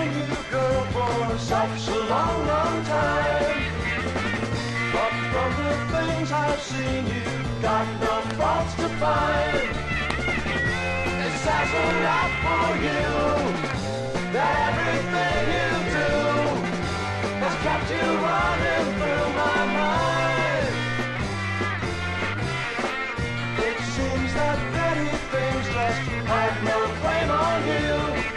known you, girl, for such a long, long time. But from the things I've seen, you've got no faults to find. It says a lot for you, that everything you do has kept you running through my mind. It seems that many things just have no claim on you,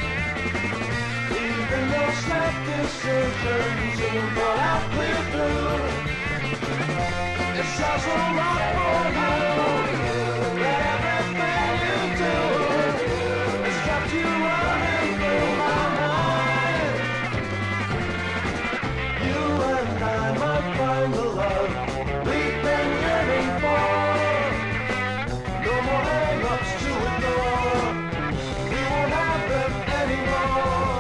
even though snap decisions seem pull out clear through. It says a lot for you, that everything you do has kept you running through my mind. You and I might find the love we've been yearning for. No more hang-ups to ignore, we won't have them anymore.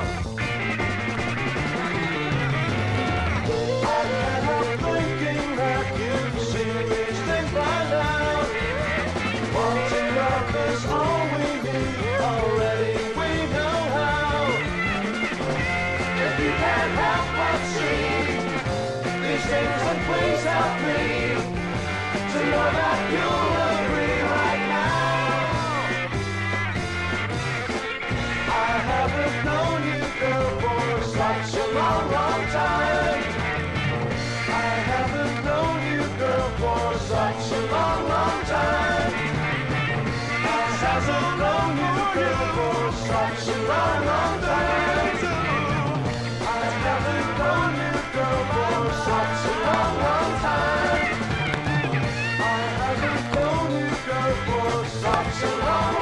I can't help thinking that you've seen these things by now. Wanting love is all we need, already we know how. If you can't help but see these things, then please help me to know that you'll agree right now. I haven't known you, girl, for such a long, long time. I haven't known you, girl, for such a long, long time. I haven't known you, girl, for such a long, long time. I haven't known you, girl, for such a long, long time. I haven't known you, girl, for such a long